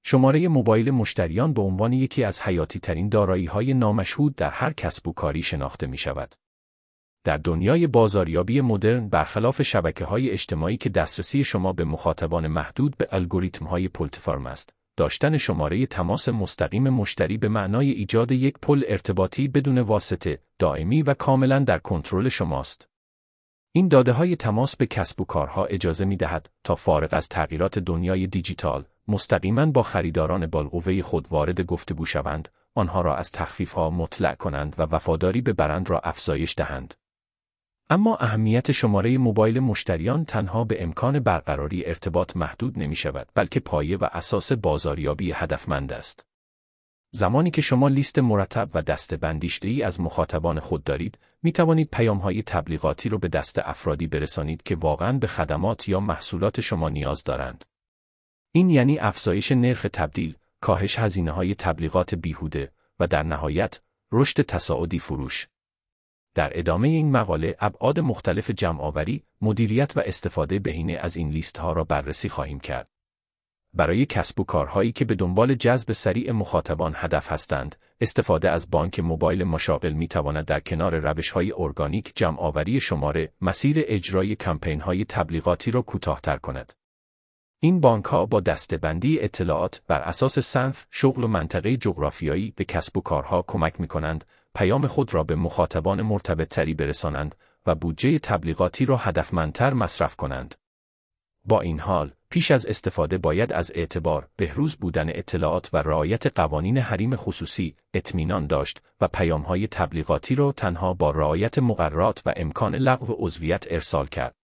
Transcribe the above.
شماره موبایل مشتریان به عنوان یکی از حیاتی‌ترین دارایی‌های نامشهود در هر کسب و کاری شناخته می‌شود. در دنیای بازاریابی مدرن، برخلاف شبکه‌های اجتماعی که دسترسی شما به مخاطبان محدود به الگوریتم‌های پلتفرم است، داشتن شماره تماس مستقیم مشتری به معنای ایجاد یک پل ارتباطی بدون واسطه، دائمی و کاملاً در کنترل شماست. این داده‌های تماس به کسب و کارها اجازه می‌دهد تا فارغ از تغییرات دنیای دیجیتال، مستقیماً با خریداران بالقوه خود وارد گفتگو شوند، آنها را از تخفیف‌ها مطلع کنند و وفاداری به برند را افزایش دهند. اما اهمیت شماره موبایل مشتریان تنها به امکان برقراری ارتباط محدود نمی‌شود، بلکه پایه و اساس بازاریابی هدفمند است. زمانی که شما لیست مرتب و دسته‌بندی‌شده‌ای از مخاطبان خود دارید، می‌توانید پیام‌های تبلیغاتی را به دست افرادی برسانید که واقعاً به خدمات یا محصولات شما نیاز دارند. این یعنی افزایش نرخ تبدیل، کاهش هزینه‌های تبلیغات بیهوده و در نهایت رشد تصاعدی فروش. در ادامه این مقاله ابعاد مختلف جمع‌آوری، مدیریت و استفاده بهینه از این لیست‌ها را بررسی خواهیم کرد. برای کسب و کارهایی که به دنبال جذب سریع مخاطبان هدف هستند، استفاده از بانک موبایل مشاغل می‌تواند در کنار روش‌های ارگانیک جمع‌آوری شماره، مسیر اجرای کمپین‌های تبلیغاتی را کوتاه‌تر کند. این بانک‌ها با دسته‌بندی اطلاعات بر اساس صنف، شغل و منطقه جغرافیایی به کسب و کارها کمک می‌کنند پیام خود را به مخاطبان مرتبط‌تری برسانند و بودجه تبلیغاتی را هدفمندتر مصرف کنند. با این حال، پیش از استفاده باید از اعتبار، بهروز بودن اطلاعات و رعایت قوانین حریم خصوصی اطمینان داشت و پیام‌های تبلیغاتی را تنها با رعایت مقررات و امکان لغو عضویت ارسال کرد.